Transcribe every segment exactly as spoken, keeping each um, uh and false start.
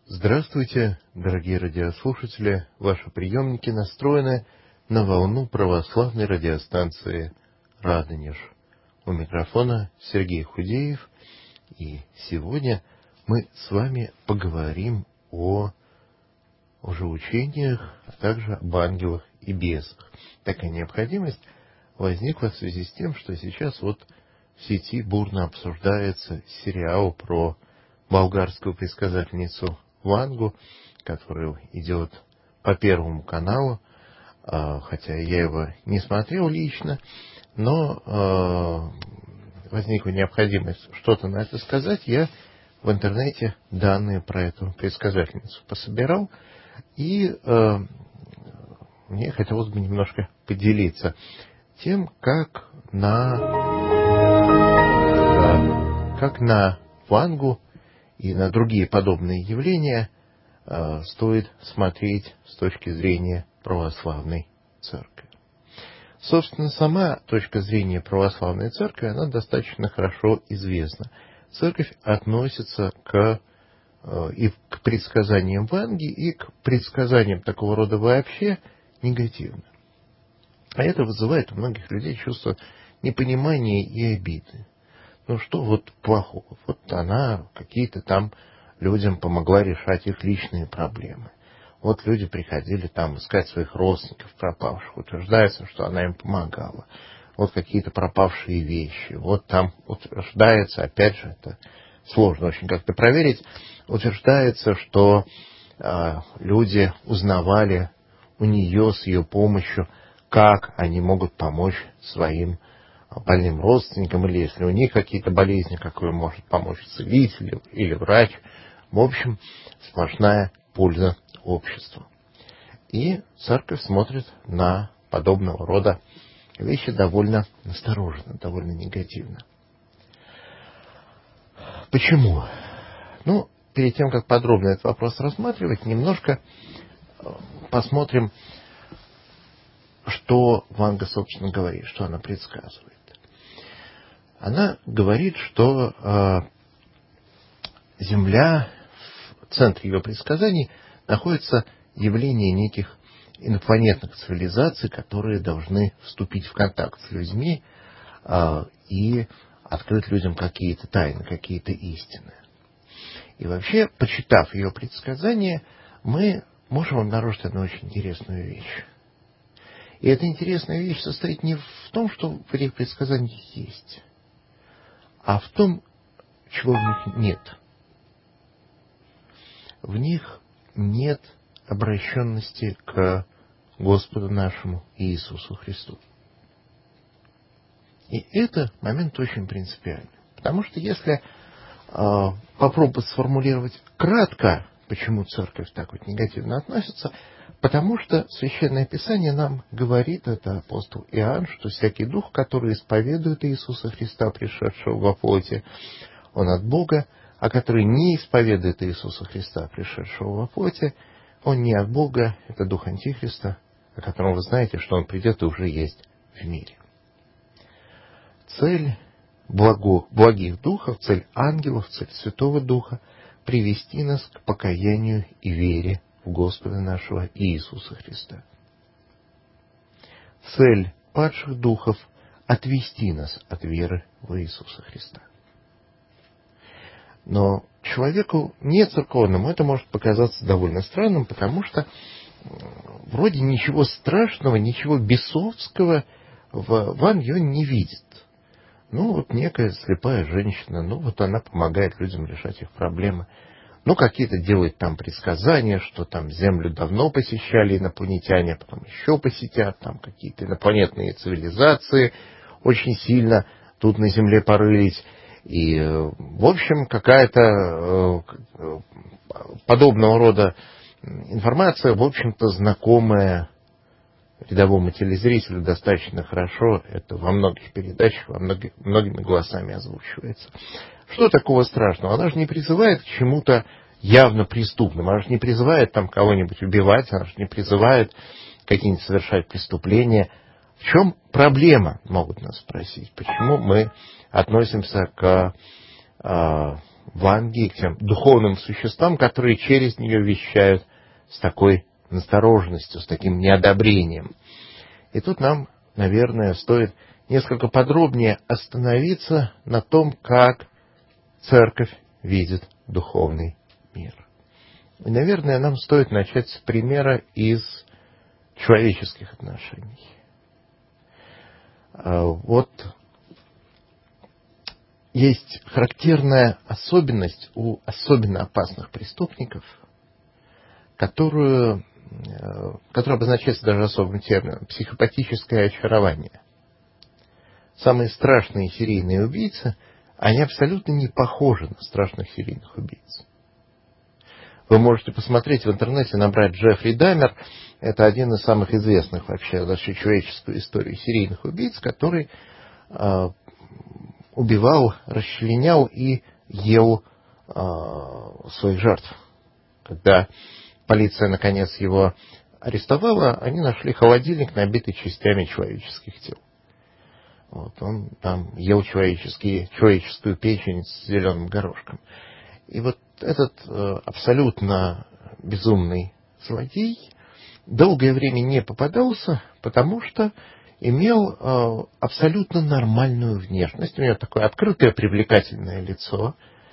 Здравствуйте, дорогие радиослушатели! Ваши приемники настроены на волну православной радиостанции «Радонеж». У микрофона Сергей Худеев, и сегодня мы с вами поговорим о, о живоучениях, а также об ангелах и бесах. Такая необходимость возникла в связи с тем, что сейчас вот в сети бурно обсуждается сериал про болгарскую предсказательницу Вангу, который идет по Первому каналу, хотя я его не смотрел лично, но возникла необходимость что-то на это сказать. Я в интернете данные про эту предсказательницу пособирал, и мне хотелось бы немножко поделиться тем, как на, как на Вангу и на другие подобные явления э, стоит смотреть с точки зрения православной церкви. Собственно, сама точка зрения православной церкви, она достаточно хорошо известна. Церковь относится к, э, и к предсказаниям Ванги, и к предсказаниям такого рода вообще негативно. А это вызывает у многих людей чувство непонимания и обиды. Ну что вот плохого? Вот она какие-то там людям помогла решать их личные проблемы. Вот люди приходили там искать своих родственников пропавших. Утверждается, что она им помогала. Вот какие-то пропавшие вещи. Вот там утверждается, опять же, это сложно очень как-то проверить, утверждается, что э, люди узнавали у нее с ее помощью, как они могут помочь своим больным родственникам, или если у них какие-то болезни, какой может помочь целитель или врач. В общем, сплошная польза обществу. И церковь смотрит на подобного рода вещи довольно настороженно, довольно негативно. Почему? Ну, перед тем, как подробно этот вопрос рассматривать, немножко посмотрим, что Ванга, собственно, говорит, что она предсказывает. Она говорит, что э, Земля, в центре ее предсказаний, находится явление неких инопланетных цивилизаций, которые должны вступить в контакт с людьми э, и открыть людям какие-то тайны, какие-то истины. И вообще, почитав ее предсказания, мы можем обнаружить одну очень интересную вещь. И эта интересная вещь состоит не в том, что в этих предсказаниях есть, а в том, чего в них нет. В них нет обращенности к Господу нашему Иисусу Христу. И это момент очень принципиальный. Потому что если э, попробовать сформулировать кратко, почему церковь так вот негативно относится, потому что Священное Писание нам говорит, это апостол Иоанн, что всякий дух, который исповедует Иисуса Христа, пришедшего во плоти, он от Бога, а который не исповедует Иисуса Христа, пришедшего во плоти, он не от Бога, это дух Антихриста, о котором вы знаете, что он придет и уже есть в мире. Цель благо, благих духов, цель ангелов, цель Святого Духа — привести нас к покаянию и вере в Господа нашего Иисуса Христа. Цель падших духов — отвести нас от веры в Иисуса Христа. Но человеку не церковному это может показаться довольно странным, потому что вроде ничего страшного, ничего бесовского в Ванге он не видит. Ну, вот некая слепая женщина, ну, вот она помогает людям решать их проблемы. Ну, какие-то делает там предсказания, что там Землю давно посещали инопланетяне, потом еще посетят, там какие-то инопланетные цивилизации очень сильно тут на Земле порылись. И, в общем, какая-то э, подобного рода информация, в общем-то, знакомая рядовому телезрителю достаточно хорошо. Это во многих передачах, во многих, многими голосами озвучивается. Что такого страшного? Она же не призывает к чему-то явно преступному. Она же не призывает там кого-нибудь убивать, она же не призывает какие-нибудь совершать преступления. В чем проблема, могут нас спросить. Почему мы относимся к э, ванги, к тем духовным существам, которые через нее вещают с такой настороженностью, с таким неодобрением. И тут нам, наверное, стоит несколько подробнее остановиться на том, как церковь видит духовный мир. И, наверное, нам стоит начать с примера из человеческих отношений. Вот есть характерная особенность у особенно опасных преступников, которую, которая обозначается даже особым термином — психопатическое очарование. Самые страшные серийные убийцы, они абсолютно не похожи на страшных серийных убийц. Вы можете посмотреть в интернете, набрать Джеффри Даммер. Это один из самых известных вообще в нашей человеческой истории серийных убийц, который э, убивал, расчленял и ел э, своих жертв. Когда полиция наконец его арестовала, они нашли холодильник, набитый частями человеческих тел. Вот, он там ел человеческие, человеческую печень с зеленым горошком. И вот этот э, абсолютно безумный злодей долгое время не попадался, потому что имел э, абсолютно нормальную внешность. У него такое открытое, привлекательное лицо.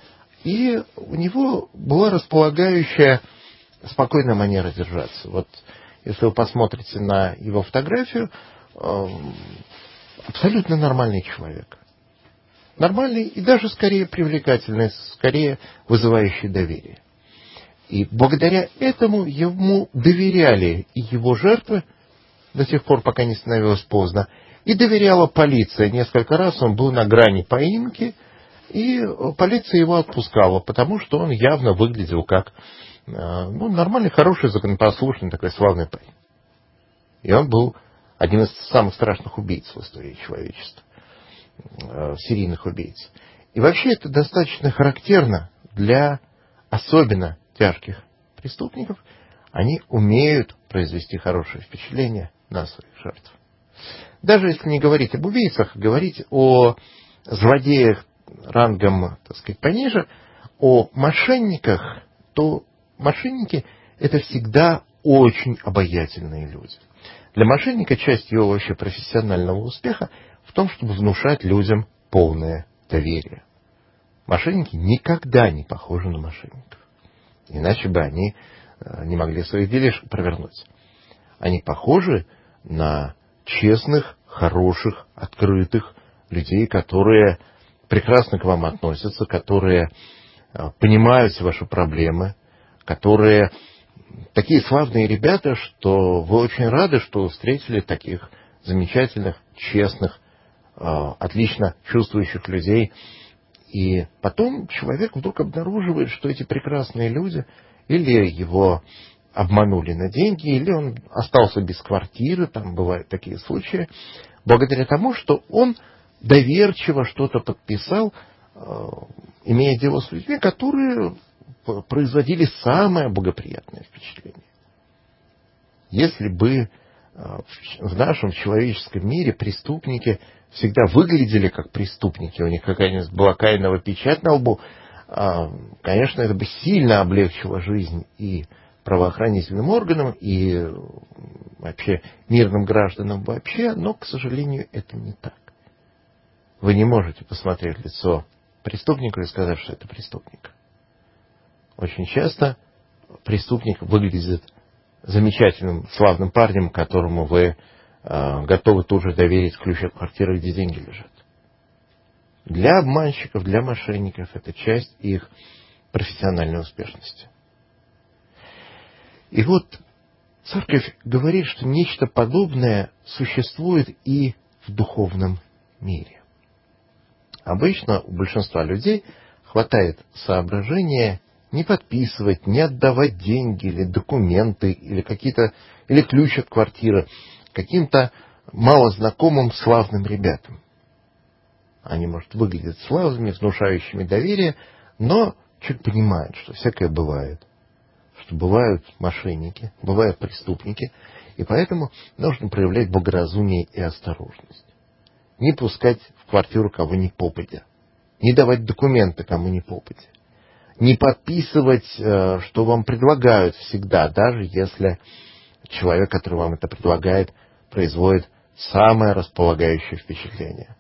И у него была располагающая, спокойная манера держаться. Вот если вы посмотрите на его фотографию, э, абсолютно нормальный человек. Нормальный и даже скорее привлекательный, скорее вызывающий доверие. И благодаря этому ему доверяли и его жертвы до тех пор, пока не становилось поздно, и доверяла полиция. Несколько раз он был на грани поимки, и полиция его отпускала, потому что он явно выглядел как ну, нормальный, хороший, законопослушный, такой славный парень. И он был одним из самых страшных убийц в истории человечества. Серийных убийц. И вообще это достаточно характерно для особенно тяжких преступников. Они умеют произвести хорошее впечатление на своих жертв. Даже если не говорить об убийцах, говорить о злодеях рангом, так сказать, пониже, о мошенниках, то мошенники — это всегда очень обаятельные люди. Для мошенника часть его вообще профессионального успеха в том, чтобы внушать людям полное доверие. Мошенники никогда не похожи на мошенников. Иначе бы они не могли своих делишек провернуть. Они похожи на честных, хороших, открытых людей, которые прекрасно к вам относятся, которые понимают все ваши проблемы, которые такие славные ребята, что вы очень рады, что встретили таких замечательных, честных, отлично чувствующих людей. И потом человек вдруг обнаруживает, что эти прекрасные люди или его обманули на деньги, или он остался без квартиры, там бывают такие случаи, благодаря тому, что он доверчиво что-то подписал, имея дело с людьми, которые производили самое благоприятное впечатление. Если бы в нашем человеческом мире преступники всегда выглядели как преступники, у них какая-нибудь была каинова печать на лбу, конечно, это бы сильно облегчило жизнь и правоохранительным органам, и вообще мирным гражданам вообще, но, к сожалению, это не так. Вы не можете посмотреть в лицо преступника и сказать, что это преступник. Очень часто преступник выглядит замечательным, славным парнем, которому вы э, готовы тут же доверить ключ от квартиры, где деньги лежат. Для обманщиков, для мошенников это часть их профессиональной успешности. И вот церковь говорит, что нечто подобное существует и в духовном мире. Обычно у большинства людей хватает соображения не подписывать, не отдавать деньги или документы, или какие-то, или ключ от квартиры каким-то малознакомым славным ребятам. Они, может, выглядят славными, внушающими доверие, но чуть понимают, что всякое бывает. Что бывают мошенники, бывают преступники, и поэтому нужно проявлять благоразумие и осторожность. Не пускать в квартиру кого ни попадя, не давать документы кому ни попадя, не подписывать, что вам предлагают всегда, даже если человек, который вам это предлагает, производит самое располагающее впечатление.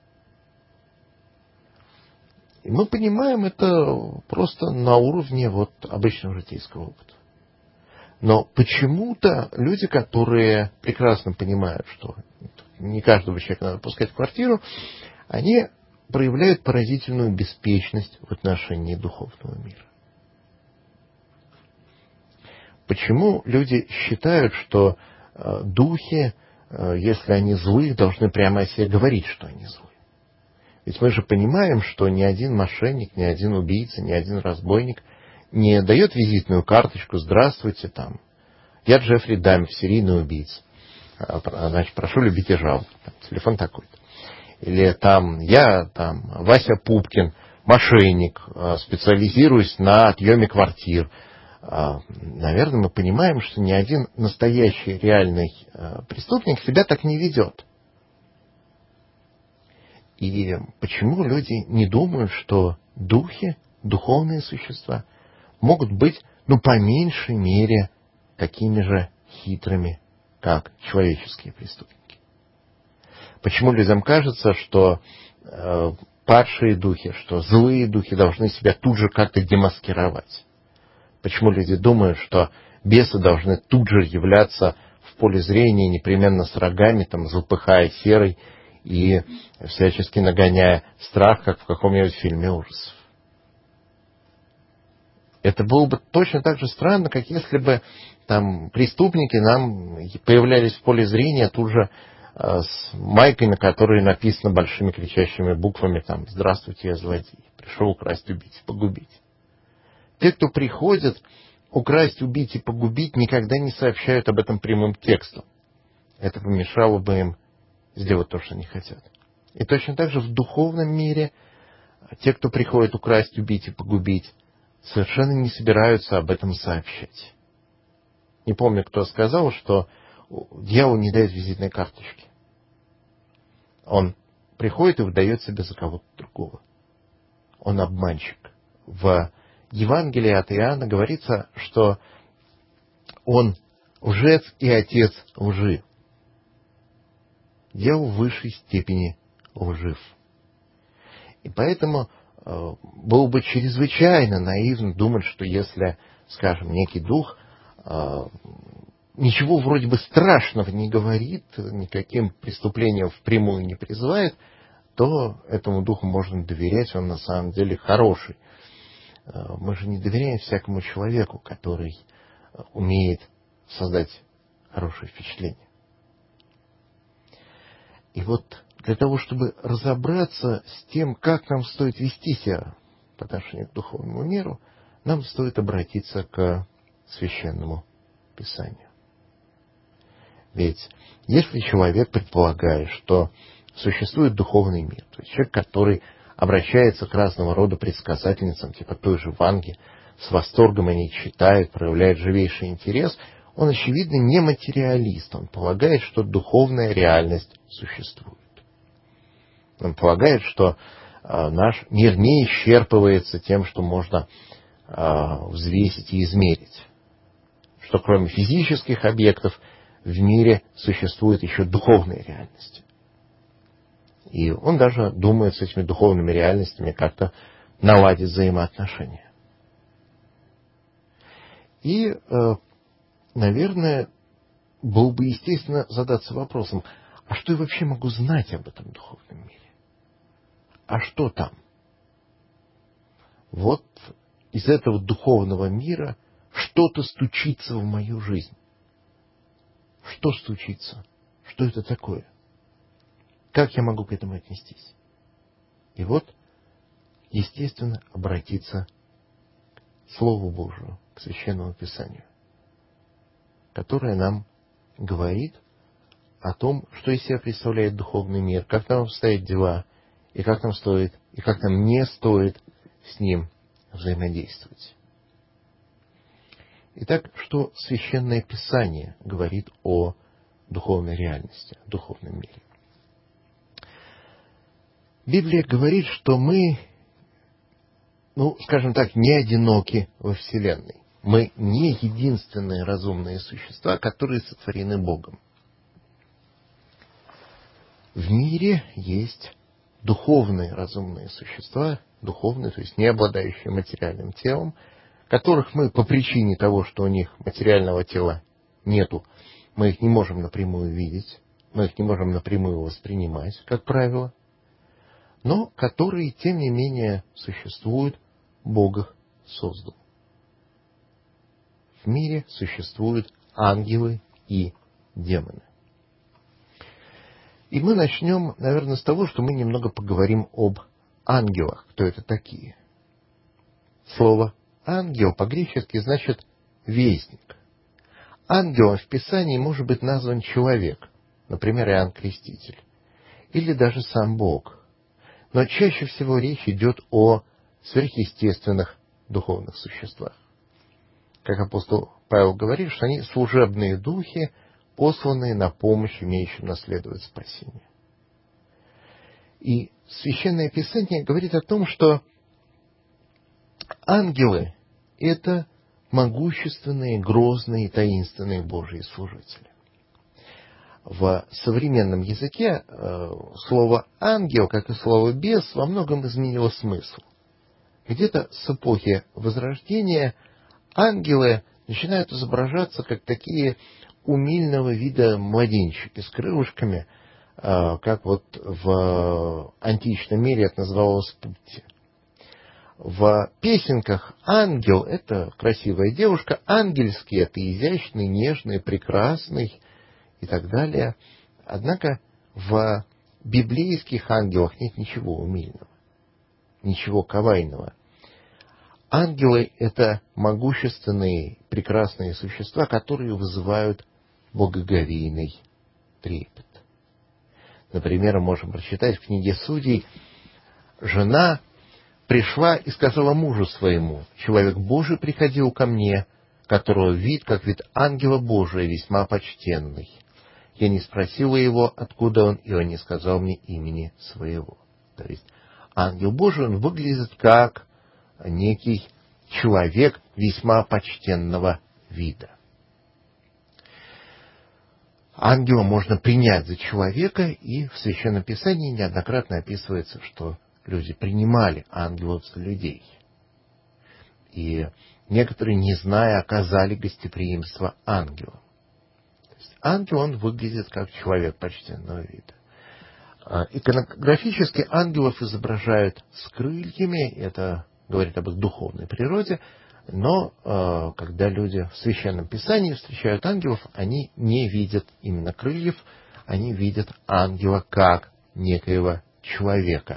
И мы понимаем это просто на уровне вот обычного житейского опыта. Но почему-то люди, которые прекрасно понимают, что не каждого человека надо пускать в квартиру, они проявляют поразительную беспечность в отношении духовного мира. Почему люди считают, что э, духи, э, если они злые, должны прямо о себе говорить, что они злые? Ведь мы же понимаем, что ни один мошенник, ни один убийца, ни один разбойник не дает визитную карточку «Здравствуйте, там, я Джеффри Дамер, серийный убийца. Значит, прошу любить и жаловать. Телефон такой-то». Или там «Я там, Вася Пупкин, мошенник, специализируюсь на отъеме квартир». Наверное, мы понимаем, что ни один настоящий реальный преступник себя так не ведет. И почему люди не думают, что духи, духовные существа, могут быть, ну, по меньшей мере, такими же хитрыми, как человеческие преступники? Почему людям кажется, что э, падшие духи, что злые духи должны себя тут же как-то демаскировать? Почему люди думают, что бесы должны тут же являться в поле зрения непременно с рогами, там, запыхая серой, и всячески нагоняя страх, как в каком-нибудь фильме ужасов? Это было бы точно так же странно, как если бы там преступники нам появлялись в поле зрения тут же э, с майкой, на которой написано большими кричащими буквами там «Здравствуйте, я злодей, пришел украсть, убить, погубить». Те, кто приходит украсть, убить и погубить, никогда не сообщают об этом прямым текстом. Это помешало бы им сделать то, что они хотят. И точно так же в духовном мире те, кто приходит украсть, убить и погубить, совершенно не собираются об этом сообщать. Не помню, кто сказал, что дьявол не дает визитной карточки. Он приходит и выдает себя за кого-то другого. Он обманщик. В Евангелии от Иоанна говорится, что он лжец и отец лжи. Дьявол в высшей степени лжив. И поэтому э, было бы чрезвычайно наивно думать, что если, скажем, некий дух э, ничего вроде бы страшного не говорит, никаким преступлением впрямую не призывает, то этому духу можно доверять, он на самом деле хороший. Э, мы же не доверяем всякому человеку, который умеет создать хорошее впечатление. И вот для того, чтобы разобраться с тем, как нам стоит вести себя по отношению к духовному миру, нам стоит обратиться к Священному Писанию. Ведь если человек предполагает, что существует духовный мир, то есть человек, который обращается к разного рода предсказательницам, типа той же Ванги, с восторгом они читают, проявляют живейший интерес, он, очевидно, не материалист. Он полагает, что духовная реальность существует. Он полагает, что э, наш мир не исчерпывается тем, что можно э, взвесить и измерить. Что кроме физических объектов в мире существует еще духовная реальность. И он даже думает с этими духовными реальностями как-то наладить взаимоотношения. И э, наверное, было бы естественно задаться вопросом, а что я вообще могу знать об этом духовном мире? А что там? Вот из этого духовного мира что-то стучится в мою жизнь. Что стучится? Что это такое? Как я могу к этому отнестись? И вот, естественно, обратиться к Слову Божию, к Священному Писанию, которое нам говорит о том, что из себя представляет духовный мир, как нам обстоят дела, и как нам стоит, и как нам не стоит с ним взаимодействовать. Итак, что Священное Писание говорит о духовной реальности, о духовном мире? Библия говорит, что мы ну, скажем так, не одиноки во Вселенной. Мы не единственные разумные существа, которые сотворены Богом. В мире есть духовные разумные существа, духовные, то есть не обладающие материальным телом, которых мы по причине того, что у них материального тела нету, мы их не можем напрямую видеть, мы их не можем напрямую воспринимать, как правило, но которые, тем не менее, существуют, Бог их создал. В мире существуют ангелы и демоны. И мы начнем, наверное, с того, что мы немного поговорим об ангелах. Кто это такие? Слово «ангел» по-гречески значит «вестник». Ангелом в Писании может быть назван человек, например, Иоанн Креститель, или даже сам Бог. Но чаще всего речь идет о сверхъестественных духовных существах. Как апостол Павел говорит, что они служебные духи, посланные на помощь имеющим наследовать спасение. И Священное Писание говорит о том, что ангелы — это могущественные, грозные, таинственные Божьи служители. В современном языке э, слово «ангел», как и слово «бес», во многом изменило смысл. Где-то с эпохи Возрождения ангелы начинают изображаться как такие умильного вида младенчики с крылышками, как вот в античном мире это называлось путти. В песенках ангел — это красивая девушка, ангельский — это изящный, нежный, прекрасный и так далее. Однако в библейских ангелах нет ничего умильного, ничего кавайного. Ангелы — это могущественные, прекрасные существа, которые вызывают благоговейный трепет. Например, мы можем прочитать в книге Судей: «Жена пришла и сказала мужу своему: человек Божий приходил ко мне, которого вид, как вид ангела Божия, весьма почтенный. Я не спросила его, откуда он, и он не сказал мне имени своего». То есть ангел Божий, он выглядит как некий человек весьма почтенного вида. Ангела можно принять за человека, и в Священном Писании неоднократно описывается, что люди принимали ангелов за людей. И некоторые, не зная, оказали гостеприимство ангелу. То есть ангел, он выглядит как человек почтенного вида. Иконографически ангелов изображают с крыльями, это говорит об их духовной природе, но э, когда люди в Священном Писании встречают ангелов, они не видят именно крыльев, они видят ангела как некоего человека.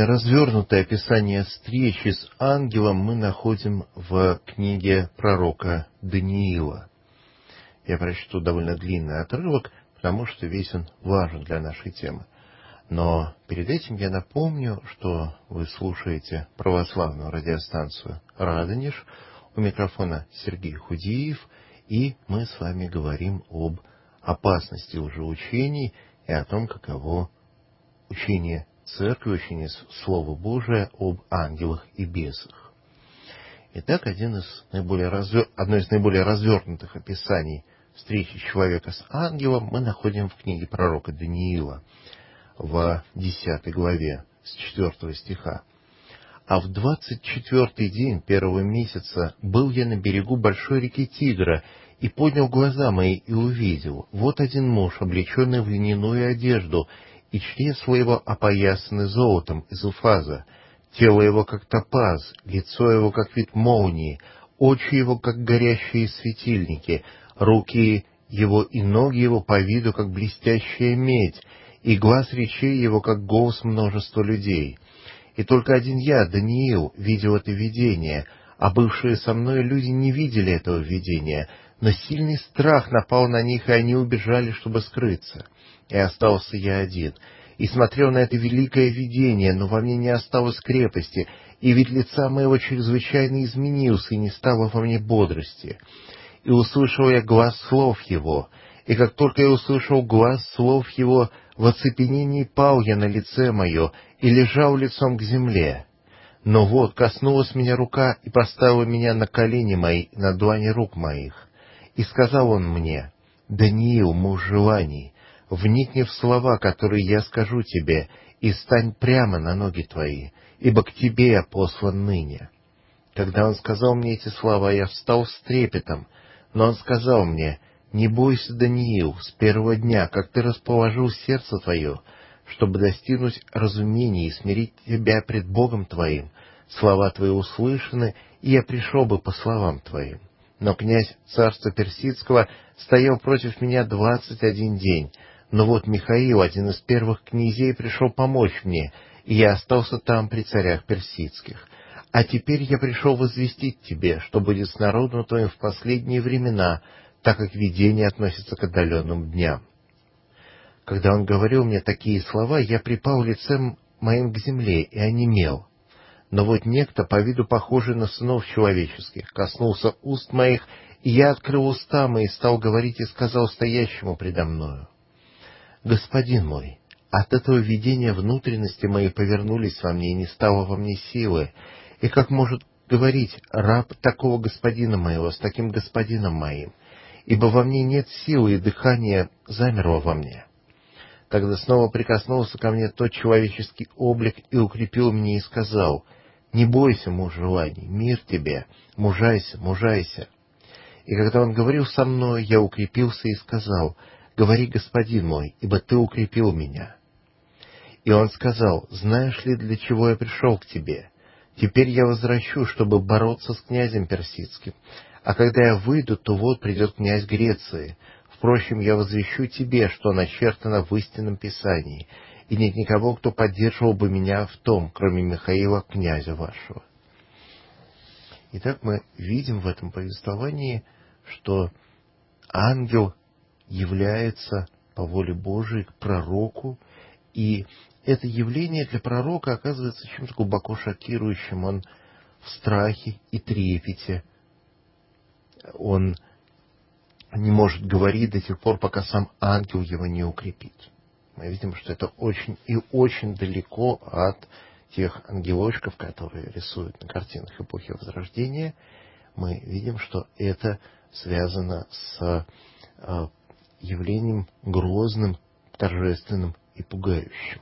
Более развернутое описание встречи с ангелом мы находим в книге пророка Даниила. Я прочту довольно длинный отрывок, потому что весь он важен для нашей темы. Но перед этим я напомню, что вы слушаете православную радиостанцию «Радонеж». У микрофона Сергей Худиев, и мы с вами говорим об опасности лжеучений и о том, каково учение Церкви, учение Слова Божия об ангелах и бесах. Итак, один из наиболее развер... одно из наиболее развернутых описаний встречи человека с ангелом мы находим в книге пророка Даниила в десятой главе с четвертого стиха. «А в двадцать четвертый день первого месяца был я на берегу большой реки Тигра, и поднял глаза мои и увидел, вот один муж, облеченный в льняную одежду, и чресла его опоясаны золотом из уфаза, тело его как топаз, лицо его как вид молнии, очи его как горящие светильники, руки его и ноги его по виду как блестящая медь, и глаз речей его как голос множества людей. И только один я, Даниил, видел это видение, а бывшие со мной люди не видели этого видения, но сильный страх напал на них, и они убежали, чтобы скрыться. И остался я один, и смотрел на это великое видение, но во мне не осталось крепости, и вид лица моего чрезвычайно изменился, и не стало во мне бодрости. И услышал я глас слов его, и как только я услышал глас слов его, в оцепенении пал я на лице мое и лежал лицом к земле. Но вот коснулась меня рука и поставила меня на колени мои, на длани рук моих. И сказал он мне: «Даниил, муж желаний, вникни в слова, которые я скажу тебе, и стань прямо на ноги твои, ибо к тебе я послан ныне». Когда он сказал мне эти слова, я встал с трепетом, но он сказал мне: «Не бойся, Даниил, с первого дня, как ты расположил сердце твое, чтобы достигнуть разумения и смирить тебя пред Богом твоим, слова твои услышаны, и я пришел бы по словам твоим». Но князь царства Персидского стоял против меня двадцать один день. Но вот Михаил, один из первых князей, пришел помочь мне, и я остался там при царях персидских. А теперь я пришел возвестить тебе, что будет с народом твоим в последние времена, так как видение относится к отдаленным дням. Когда он говорил мне такие слова, я припал лицем моим к земле и онемел. Но вот некто, по виду похожий на сынов человеческих, коснулся уст моих, и я открыл уста мои, стал говорить и сказал стоящему предо мною: «Господин мой, от этого видения внутренности мои повернулись во мне, и не стало во мне силы. И как может говорить раб такого господина моего с таким господином моим? Ибо во мне нет силы, и дыхание замерло во мне». Тогда снова прикоснулся ко мне тот человеческий облик и укрепил меня и сказал: «Не бойся, муж желаний, мир тебе, мужайся, мужайся». И когда он говорил со мной, я укрепился и сказал: «Говори, господин мой, ибо ты укрепил меня». И он сказал: «Знаешь ли, для чего я пришел к тебе? Теперь я возвращу, чтобы бороться с князем персидским. А когда я выйду, то вот придет князь Греции. Впрочем, я возвещу тебе, что начертано в истинном Писании, и нет никого, кто поддерживал бы меня в том, кроме Михаила, князя вашего». Итак, мы видим в этом повествовании, что ангел является по воле Божией к пророку, и это явление для пророка оказывается чем-то глубоко шокирующим. Он в страхе и трепете. Он не может говорить до тех пор, пока сам ангел его не укрепит. Мы видим, что это очень и очень далеко от тех ангелочков, которые рисуют на картинах эпохи Возрождения. Мы видим, что это связано с э, явлением грозным, торжественным и пугающим.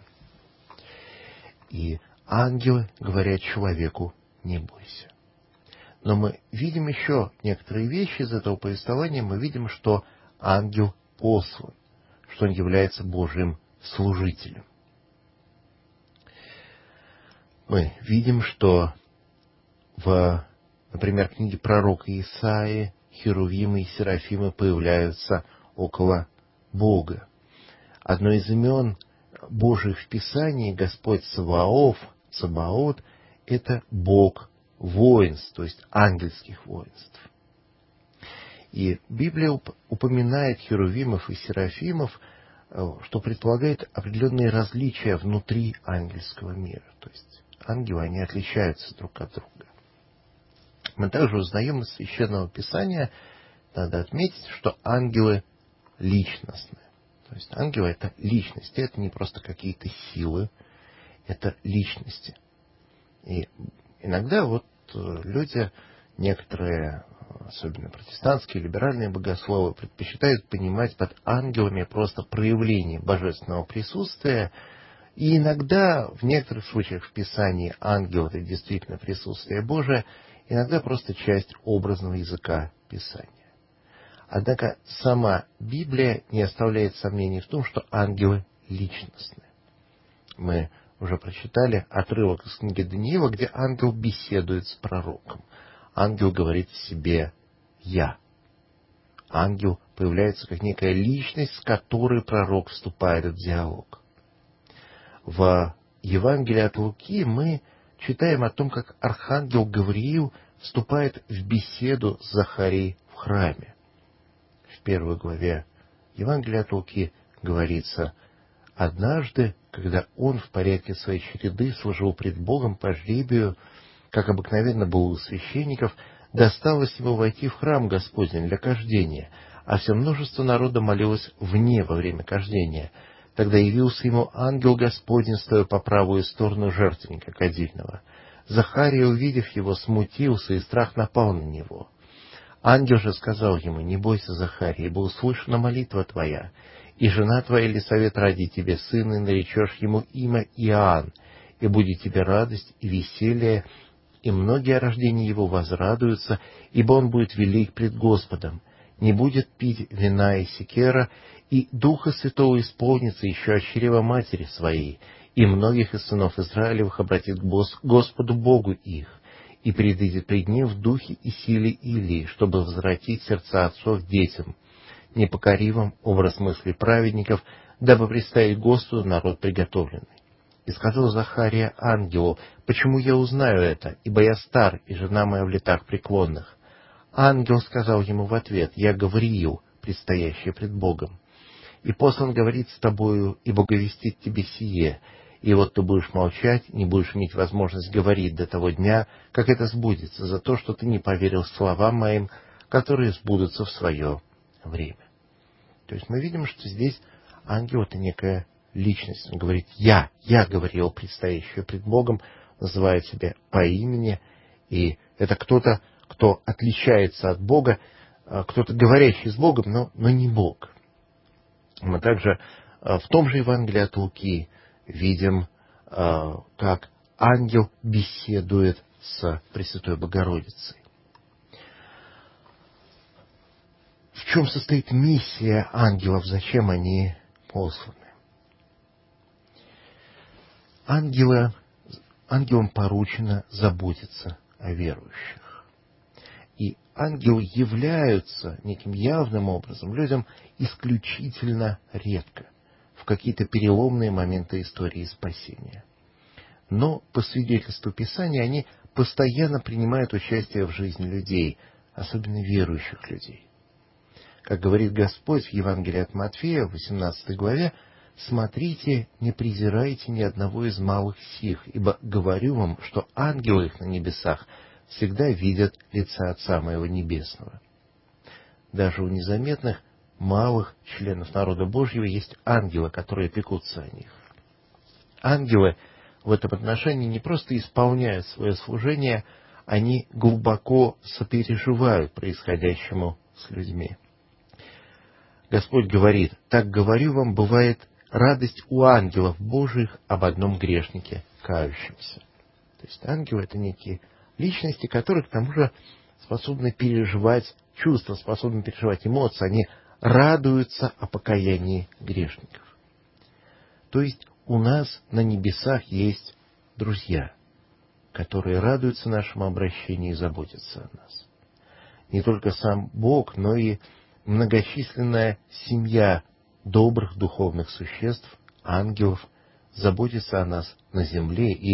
И ангелы говорят человеку: «Не бойся». Но мы видим еще некоторые вещи из этого повествования. Мы видим, что ангел послан, что он является Божьим служителем. Мы видим, что в, например, книге пророка Исаии херувимы и серафимы появляются около Бога. Одно из имен Божьих в Писании — Господь Саваоф, Цабаот — это Бог воинств, то есть ангельских воинств. И Библия упоминает херувимов и серафимов, что предполагает определенные различия внутри ангельского мира. То есть ангелы, они отличаются друг от друга. Мы также узнаем из Священного Писания, надо отметить, что ангелы личностные. То есть ангелы — это личности, это не просто какие-то силы, это личности. И иногда вот люди, некоторые, особенно протестантские, либеральные богословы, предпочитают понимать под ангелами просто проявление божественного присутствия. И иногда, в некоторых случаях в Писании, ангел — это действительно присутствие Божие, иногда просто часть образного языка Писания. Однако сама Библия не оставляет сомнений в том, что ангелы личностны. Мы уже прочитали отрывок из книги Даниила, где ангел беседует с пророком. Ангел говорит себе «Я». Ангел появляется как некая личность, с которой пророк вступает в диалог. В Евангелии от Луки мы читаем о том, как архангел Гавриил вступает в беседу с Захарией в храме. В первой главе Евангелия от Луки говорится: «Однажды, когда он в порядке своей череды служил пред Богом по жребию, как обыкновенно было у священников, досталось ему войти в храм Господень для кождения, а все множество народа молилось вне во время кождения. Тогда явился ему ангел Господень, стоя по правую сторону жертвенника кадильного. Захария, увидев его, смутился, и страх напал на него. Ангел же сказал ему: не бойся, Захария, ибо услышана молитва твоя, и жена твоя Елисавет родит тебе сына, и наречешь ему имя Иоанн, и будет тебе радость и веселье, и многие о рождении его возрадуются, ибо он будет велик пред Господом, не будет пить вина и секера, и Духа Святого исполнится еще от чрева матери своей, и многих из сынов Израилевых обратит к Господу Богу их, и предыдет пред ним в духе и силе Илии, чтобы возвратить сердца отцов детям, непокоривым образ мыслей праведников, дабы представить Господу народ приготовленный. И сказал Захария ангелу: почему я узнаю это, ибо я стар, и жена моя в летах преклонных? Ангел сказал ему в ответ: я Гавриил, предстоящий пред Богом, и послан говорить с тобою и боговестить тебе сие. И вот ты будешь молчать, не будешь иметь возможность говорить до того дня, как это сбудется, за то, что ты не поверил словам моим, которые сбудутся в свое время. То есть мы видим, что здесь ангел — это некая личность. Он говорит «я», «я говорил, предстоящий пред Богом», называет себя по имени, и это кто-то, кто отличается от Бога, кто-то говорящий с Богом, но, но не Бог. Мы также в том же Евангелии от Луки видим, как ангел беседует с Пресвятой Богородицей. В чем состоит миссия ангелов, зачем они посланы? Ангелы, ангелам поручено заботиться о верующих. И ангелы являются неким явным образом людям исключительно редко, в какие-то переломные моменты истории спасения. Но, по свидетельству Писания, они постоянно принимают участие в жизни людей, особенно верующих людей. Как говорит Господь в Евангелии от Матфея, в восемнадцатой главе: «Смотрите, не презирайте ни одного из малых сих, ибо говорю вам, что ангелы их на небесах всегда видят лица Отца моего Небесного». Даже у незаметных, малых членов народа Божьего есть ангелы, которые пекутся о них. Ангелы в этом отношении не просто исполняют свое служение, они глубоко сопереживают происходящему с людьми. Господь говорит: «Так говорю вам, бывает радость у ангелов Божьих об одном грешнике кающемся». То есть ангелы — это некие личности, которые к тому же способны переживать чувства, способны переживать эмоции, они радуются о покаянии грешников. То есть у нас на небесах есть друзья, которые радуются нашему обращению и заботятся о нас. Не только сам Бог, но и многочисленная семья добрых духовных существ, ангелов, заботится о нас на земле, и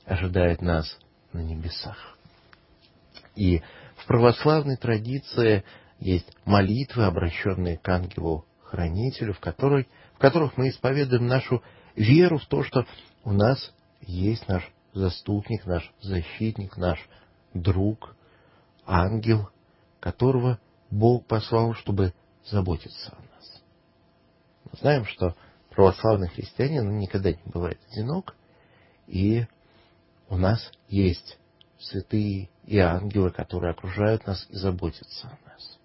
ожидает нас на небесах. И в православной традиции есть молитвы, обращенные к ангелу-хранителю, в, которой, в которых мы исповедуем нашу веру в то, что у нас есть наш заступник, наш защитник, наш друг, ангел, которого Бог послал, чтобы заботиться о нас. Мы знаем, что православный христианин никогда не бывает одинок, и у нас есть святые и ангелы, которые окружают нас и заботятся о нас.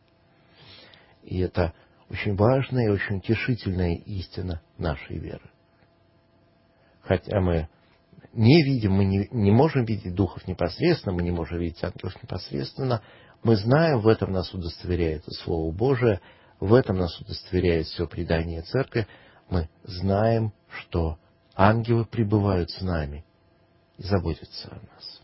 И это очень важная и очень утешительная истина нашей веры. Хотя мы не видим, мы не, не можем видеть духов непосредственно, мы не можем видеть ангелов непосредственно, мы знаем, в этом нас удостоверяет Слово Божие, в этом нас удостоверяет все предание Церкви, мы знаем, что ангелы пребывают с нами и заботятся о нас.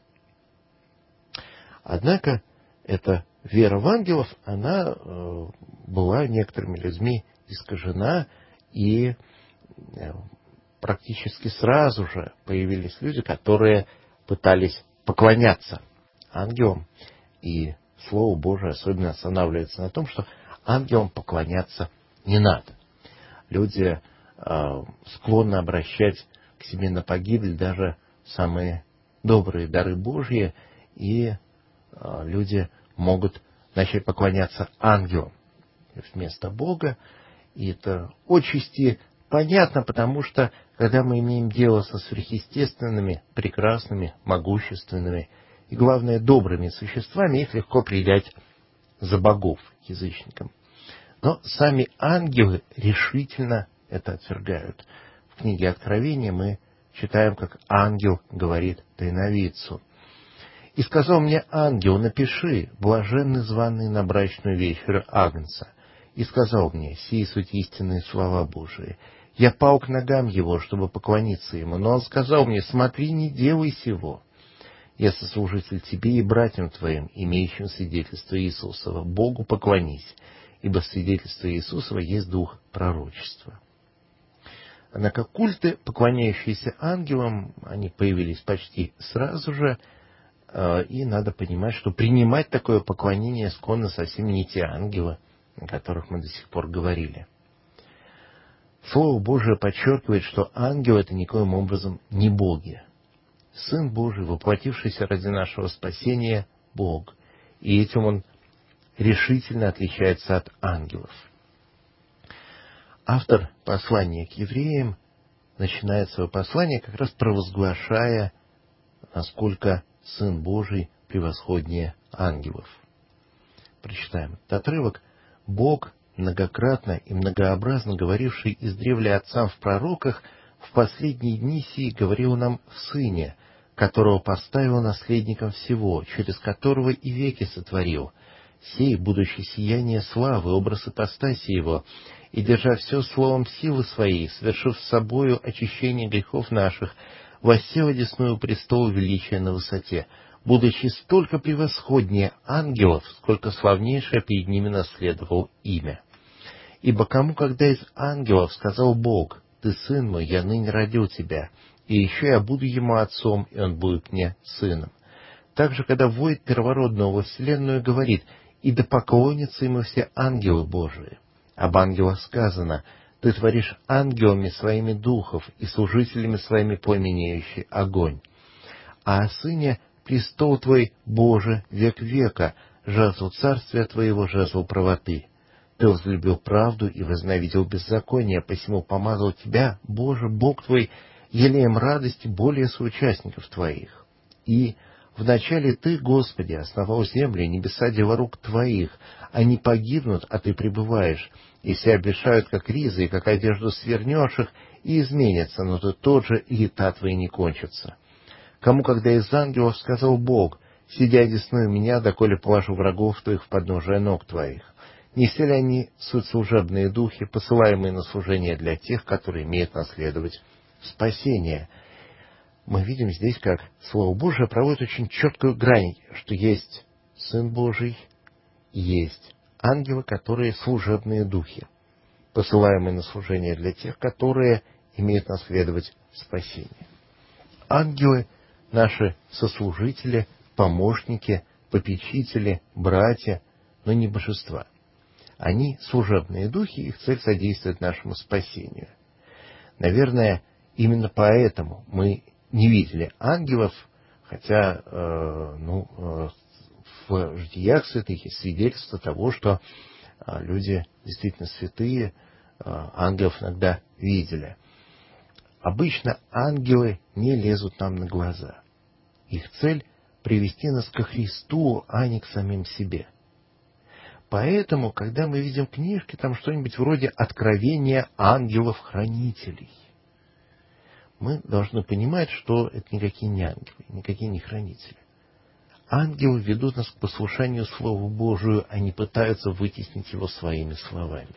Однако эта вера в ангелов, она э, была некоторыми людьми искажена, и э, практически сразу же появились люди, которые пытались поклоняться ангелам, и Слово Божие особенно останавливается на том, что ангелам поклоняться не надо. Люди э, склонны обращать к себе на погибель даже самые добрые дары Божьи, и э, люди могут начать поклоняться ангелам вместо Бога. И это отчасти понятно, потому что когда мы имеем дело со сверхъестественными, прекрасными, могущественными и, главное, добрыми существами, их легко принять за богов язычникам. Но сами ангелы решительно это отвергают. В книге Откровения мы читаем, как ангел говорит тайновидцу: «И сказал мне ангел: напиши, блаженны званые на брачную вечерю Агнца. И сказал мне: сии суть истинные слова Божии. Я пал к ногам его, чтобы поклониться ему, но он сказал мне: смотри, не делай сего. Я сослужитель тебе и братьям твоим, имеющим свидетельство Иисусова. Богу поклонись, ибо свидетельство Иисусова есть дух пророчества». Однако культы, поклоняющиеся ангелам, они появились почти сразу же, и надо понимать, что принимать такое поклонение склонны совсем не те ангелы, о которых мы до сих пор говорили. Слово Божие подчеркивает, что ангелы — это никоим образом не боги. Сын Божий, воплотившийся ради нашего спасения, Бог, и этим он решительно отличается от ангелов. Автор послания к евреям начинает свое послание, как раз провозглашая, насколько Сын Божий превосходнее ангелов. Прочитаем этот отрывок. «Бог, многократно и многообразно говоривший издревле отцам в пророках, в последние дни сии говорил нам в Сыне, которого поставил наследником всего, через которого и веки сотворил, сей, будучи сияние славы, образ ипостаси его, и держа все словом силы своей, совершив с собою очищение грехов наших, воссел одесную престол величия на высоте, будучи столько превосходнее ангелов, сколько славнейшее перед ними наследовал имя. Ибо кому, когда из ангелов сказал Бог: ты сын мой, я ныне родил тебя, и еще я буду ему отцом, и он будет мне сыном. Также, когда воет первородного во вселенную, говорит: и да поклонятся ему все ангелы Божии. Об ангелах сказано: ты творишь ангелами своими духов и служителями своими пламенеющий огонь. А о сыне: престол твой, Боже, век века, жезл царствия твоего, жезл правоты. Ты возлюбил правду и возненавидел беззаконие, посему помазал тебя, Боже, Бог твой, елеем радости более соучастников твоих. И вначале ты, Господи, основал землю и небеса дело рук твоих. Они погибнут, а ты пребываешь, и все обветшают, как ризы, и как одежду свернешь их, и изменятся, но ты тот же, и лета твои не кончатся. Кому, когда из ангелов сказал Бог: сидя одесную меня, доколе положу врагов твоих в подножие ног твоих? Не все ли они суть служебные духи, посылаемые на служение для тех, которые имеют наследовать спасение? Мы видим здесь, как Слово Божие проводит очень четкую грань, что есть Сын Божий, есть ангелы, которые служебные духи, посылаемые на служение для тех, которые имеют наследовать спасение. Ангелы наши сослужители, помощники, попечители, братья, но не божества. Они служебные духи, их цель содействовать нашему спасению. Наверное, именно поэтому мы не видели ангелов, хотя э, ну, э, в житиях святых есть свидетельство того, что э, люди действительно святые, э, ангелов иногда видели. Обычно ангелы не лезут нам на глаза. Их цель — привести нас ко Христу, а не к самим себе. Поэтому, когда мы видим книжки, там что-нибудь вроде «Откровения ангелов-хранителей», мы должны понимать, что это никакие не ангелы, никакие не хранители. Ангелы ведут нас к послушанию Слову Божию, а не пытаются вытеснить его своими словами.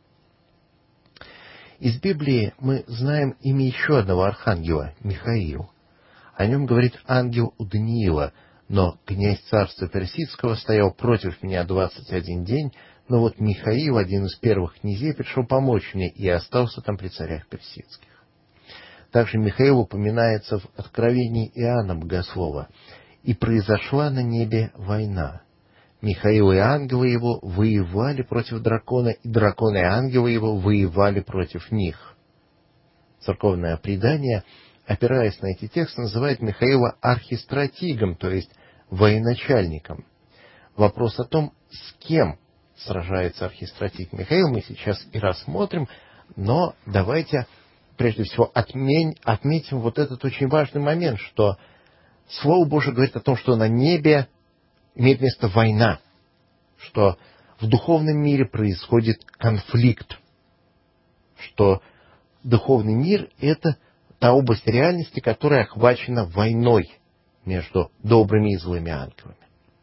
Из Библии мы знаем имя еще одного архангела, Михаил. О нем говорит ангел у Даниила: «Но князь царства Персидского стоял против меня двадцать один день, но вот Михаил, один из первых князей, пришел помочь мне и остался там при царях персидских». Также Михаил упоминается в Откровении Иоанна Богослова: «И произошла на небе война. Михаил и ангелы его воевали против дракона, и дракон и ангелы его воевали против них». Церковное предание, опираясь на эти тексты, называет Михаила архистратигом, то есть военачальником. Вопрос о том, с кем сражается архистратиг Михаил, мы сейчас и рассмотрим, но давайте прежде всего отмень, отметим вот этот очень важный момент, что Слово Божие говорит о том, что на небе имеет место война, что в духовном мире происходит конфликт, что духовный мир — это та область реальности, которая охвачена войной между добрыми и злыми ангелами.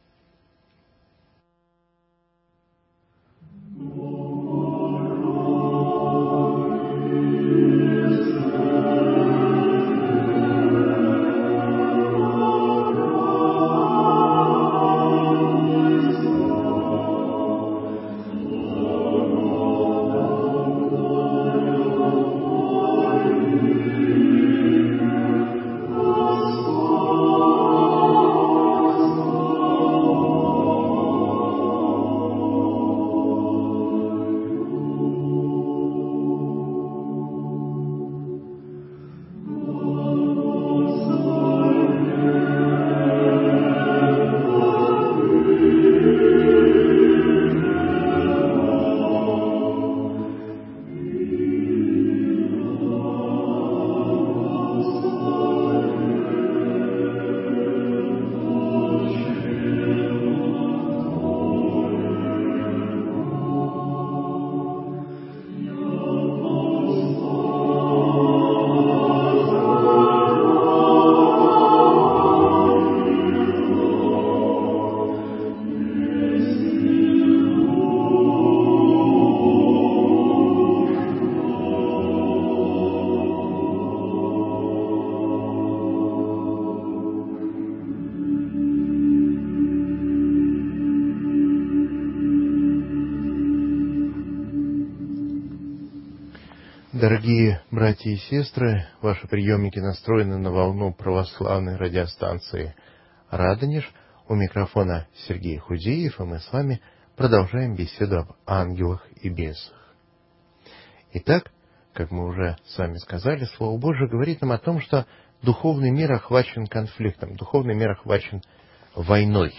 Дорогие братья и сестры, ваши приемники настроены на волну православной радиостанции «Радонеж». У микрофона Сергей Худеев, и мы с вами продолжаем беседу об ангелах и бесах. Итак, как мы уже с вами сказали, Слово Божие говорит нам о том, что духовный мир охвачен конфликтом, духовный мир охвачен войной.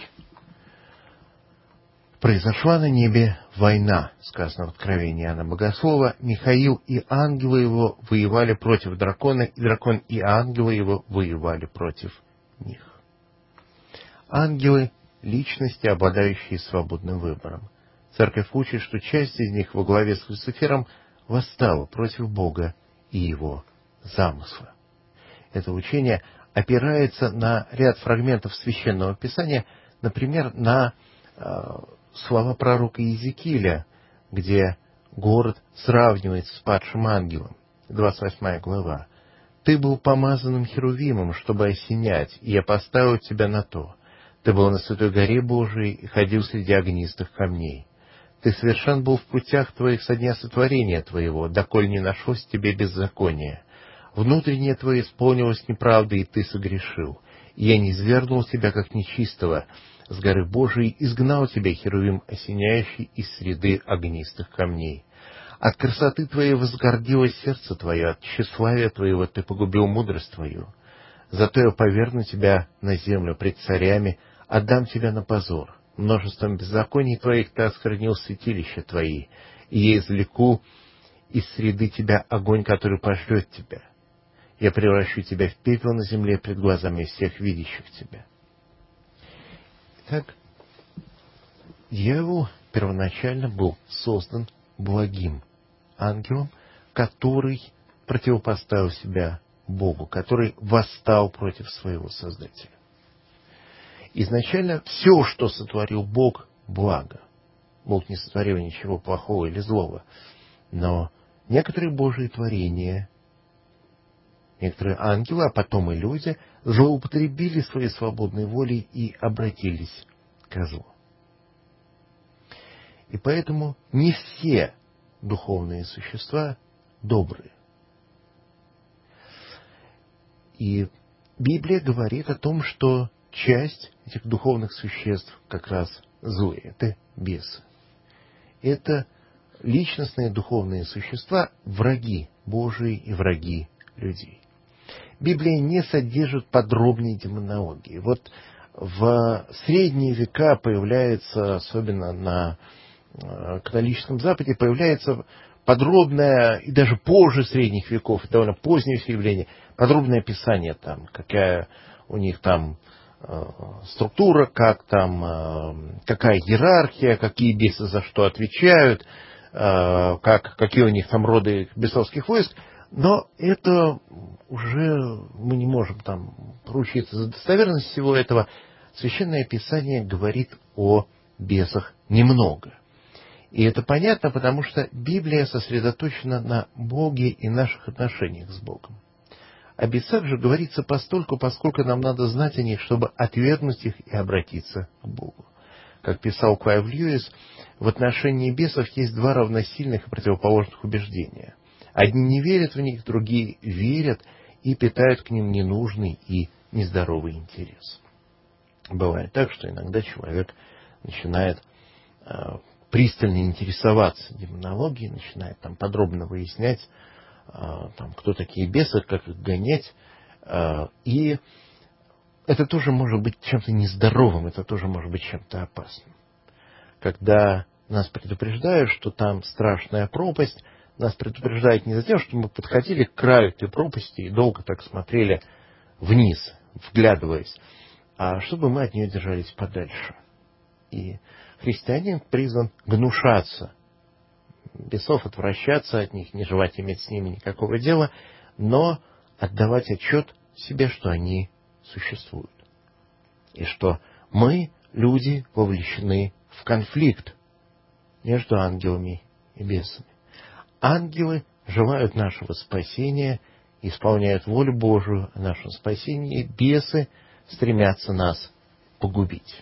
«Произошла на небе война», сказано в Откровении Иоанна Богослова. «Михаил и ангелы его воевали против дракона, и дракон и ангелы его воевали против них». Ангелы — личности, обладающие свободным выбором. Церковь учит, что часть из них во главе с Люцифером восстала против Бога и его замысла. Это учение опирается на ряд фрагментов Священного Писания, например, на э, слова пророка Иезекииля, где город сравнивается с падшим ангелом. двадцать восьмая глава. «Ты был помазанным херувимом, чтобы осенять, и я поставил тебя на то. Ты был на святой горе Божией и ходил среди огнистых камней. Ты совершен был в путях твоих со дня сотворения твоего, доколе не нашлось тебе беззакония. Внутреннее твое исполнилось неправдой, и ты согрешил. И я низвергнул тебя, как нечистого, с горы Божией, изгнал тебя, херувим осеняющий, из среды огнистых камней. От красоты твоей возгордилось сердце твое, от тщеславия твоего ты погубил мудрость твою. Зато я поверну тебя на землю пред царями, отдам тебя на позор. Множеством беззаконий твоих ты осквернил святилища твои, и я извлеку из среды тебя огонь, который пошлет тебя. Я превращу тебя в пепел на земле пред глазами всех видящих тебя. Итак, дьявол первоначально был создан благим ангелом, который противопоставил себя Богу, который восстал против своего Создателя. Изначально все, что сотворил Бог, благо. Бог не сотворил ничего плохого или злого. Но некоторые Божьи творения, некоторые ангелы, а потом и люди, злоупотребили своей свободной волей и обратились к злу. И поэтому не все духовные существа добрые. И Библия говорит о том, что часть этих духовных существ как раз злые. Это бесы. Это личностные духовные существа, враги Божии и враги людей. Библия не содержит подробной демонологии. Вот в средние века появляется, особенно на католическом Западе, появляется подробное, и даже позже средних веков, довольно позднее явление, подробное описание там, какая у них там э, структура, как там, э, какая иерархия, какие бесы за что отвечают, э, как, какие у них там роды бесовских войск. Но это уже мы не можем там поручиться за достоверность всего этого. Священное Писание говорит о бесах немного. И это понятно, потому что Библия сосредоточена на Боге и наших отношениях с Богом. О бесах же говорится постольку, поскольку нам надо знать о них, чтобы отвергнуть их и обратиться к Богу. Как писал Клайв Льюис, в отношении бесов есть два равносильных и противоположных убеждения. Одни не верят в них, другие верят и питают к ним ненужный и нездоровый интерес. Бывает так, что иногда человек начинает э, пристально интересоваться демонологией, начинает там подробно выяснять, э, там, кто такие бесы, как их гонять. Э, и это тоже может быть чем-то нездоровым, это тоже может быть чем-то опасным. Когда нас предупреждают, что там страшная пропасть, нас предупреждают не за тем, что мы подходили к краю этой пропасти и долго так смотрели вниз, вглядываясь, а чтобы мы от нее держались подальше. И христианин призван гнушаться бесов, отвращаться от них, не желать иметь с ними никакого дела, но отдавать отчет себе, что они существуют. И что мы, люди, вовлечены в конфликт между ангелами и бесами. Ангелы желают нашего спасения, исполняют волю Божию о нашем спасении, бесы стремятся нас погубить.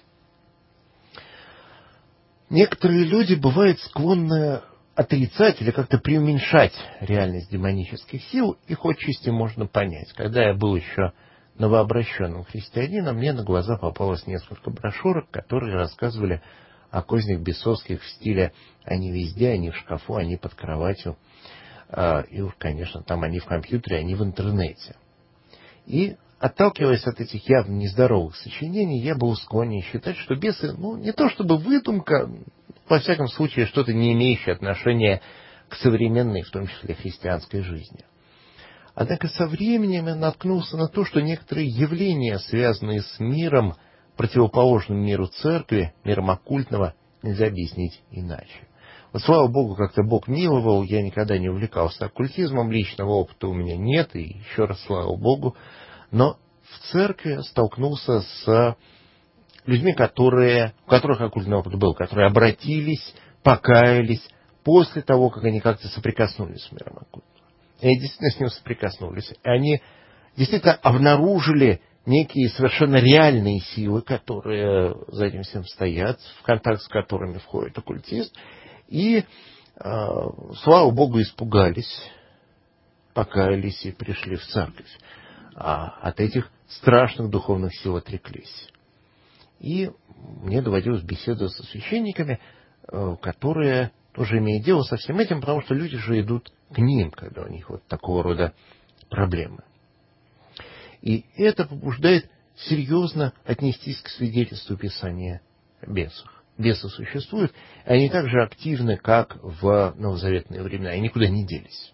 Некоторые люди бывают склонны отрицать или как-то преуменьшать реальность демонических сил, их отчасти можно понять. Когда я был еще новообращенным христианином, мне на глаза попалось несколько брошюрок, которые рассказывали о кознях бесовских в стиле «они везде, они в шкафу, они под кроватью». И уж, конечно, там они в компьютере, они в интернете. И, отталкиваясь от этих явно нездоровых сочинений, я был склонен считать, что бесы, ну, не то чтобы выдумка, во всяком случае, что-то не имеющее отношения к современной, в том числе христианской жизни. Однако со временем я наткнулся на то, что некоторые явления, связанные с миром, противоположным миру церкви, миром оккультного, нельзя объяснить иначе. Вот, слава Богу, как-то Бог миловал, я никогда не увлекался оккультизмом, личного опыта у меня нет, и еще раз слава Богу. Но в церкви я столкнулся с людьми, которые, у которых оккультный опыт был, которые обратились, покаялись после того, как они как-то соприкоснулись с миром оккультного. И они действительно с ним соприкоснулись. И они действительно обнаружили некие совершенно реальные силы, которые за этим всем стоят, в контакт с которыми входит оккультист. И, э, слава Богу, испугались, покаялись и пришли в церковь. А от этих страшных духовных сил отреклись. И мне доводилось беседовать со священниками, которые тоже имеют дело со всем этим, потому что люди же идут к ним, когда у них вот такого рода проблемы. И это побуждает серьезно отнестись к свидетельству Писания о бесах. Бесы существуют, и они так же активны, как в новозаветные времена, и никуда не делись.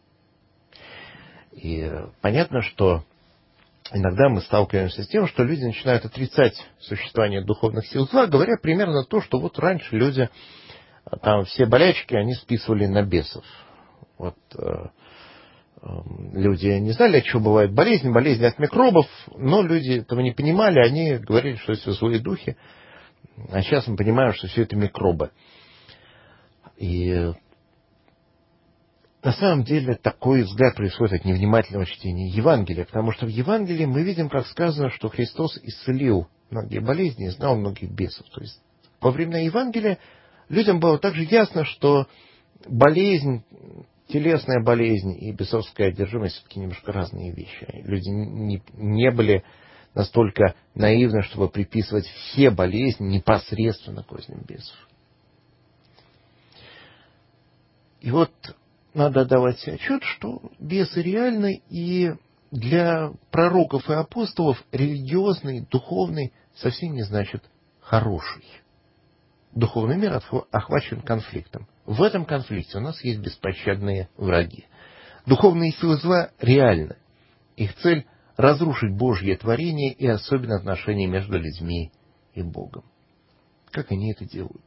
И понятно, что иногда мы сталкиваемся с тем, что люди начинают отрицать существование духовных сил зла, говоря примерно то, что вот раньше люди, там все болячки, они списывали на бесов. Вот э, э, люди не знали, от чего бывает болезнь, болезнь от микробов, но люди этого не понимали, они говорили, что это злые духи, а сейчас мы понимаем, что все это микробы. И на самом деле такой взгляд происходит от невнимательного чтения Евангелия, потому что в Евангелии мы видим, как сказано, что Христос исцелил многие болезни и знал многих бесов. То есть во времена Евангелия людям было также ясно, что болезнь, телесная болезнь и бесовская одержимость все-таки немножко разные вещи. Люди не, не были настолько наивны, чтобы приписывать все болезни непосредственно козням бесов. И вот надо отдавать себе отчет, что бесы реальны, и для пророков и апостолов религиозный, духовный совсем не значит хороший. Духовный мир охвачен конфликтом. В этом конфликте у нас есть беспощадные враги. Духовные силы зла реальны. Их цель — разрушить Божье творение и особенно отношения между людьми и Богом. Как они это делают?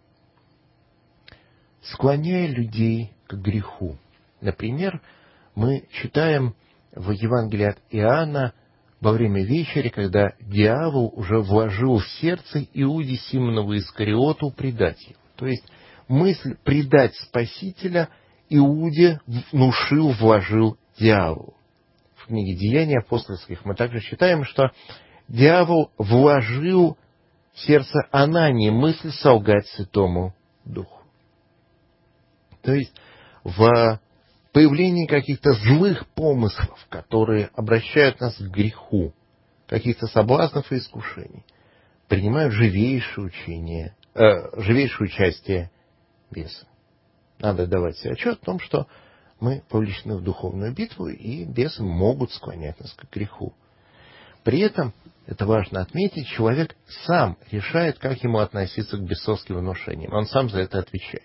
Склоняя людей к греху. Например, мы читаем в Евангелии от Иоанна во время вечери, когда дьявол уже вложил в сердце Иуде Симонову Искариоту предать его. То есть мысль предать Спасителя Иуде внушил, вложил дьявол. В книге «Деяний апостольских» мы также читаем, что дьявол вложил в сердце Анании мысль солгать Святому Духу. То есть в появлении каких-то злых помыслов, которые обращают нас к греху, каких-то соблазнов и искушений, принимают живейшее учение, э, живейшее участие бесы. Надо давать себе отчет о том, что мы вовлечены в духовную битву, и бесы могут склонять нас к греху. При этом, это важно отметить, человек сам решает, как ему относиться к бесовским внушениям. Он сам за это отвечает.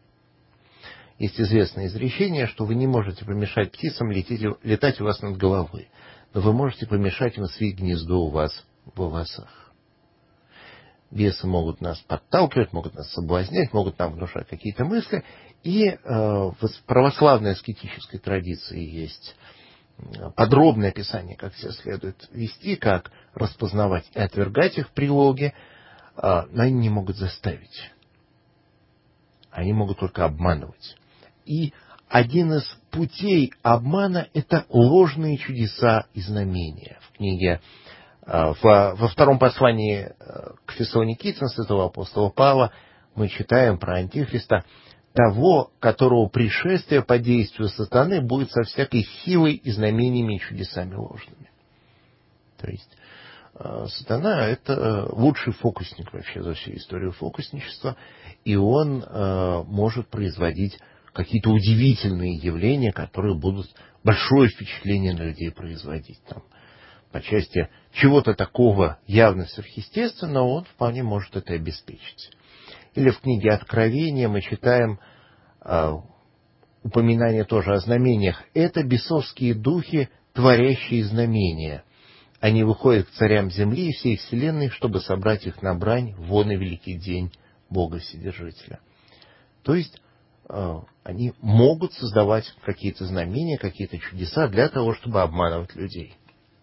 Есть известное изречение, что вы не можете помешать птицам лететь, летать у вас над головой, но вы можете помешать им свить гнездо у вас в волосах. Бесы могут нас подталкивать, могут нас соблазнять, могут нам внушать какие-то мысли. И э, в православной аскетической традиции есть подробное описание, как себя следует вести, как распознавать и отвергать их прилоги, э, но они не могут заставить. Они могут только обманывать. И один из путей обмана — это ложные чудеса и знамения. В книге, во, во втором послании к фессалоникийцам святого апостола Павла мы читаем про Антихриста, того, которого пришествие по действию сатаны будет со всякой силой и знамениями и чудесами ложными. То есть сатана — это лучший фокусник вообще за всю историю фокусничества, и он э, может производить какие-то удивительные явления, которые будут большое впечатление на людей производить. Там, по части чего-то такого явно сверхъестественного, он вполне может это обеспечить. Или в книге Откровения мы читаем э, упоминание тоже о знамениях. Это бесовские духи, творящие знамения. Они выходят к царям земли и всей вселенной, чтобы собрать их на брань в вон и великий день Бога Вседержителя. То есть э, они могут создавать какие-то знамения, какие-то чудеса для того, чтобы обманывать людей.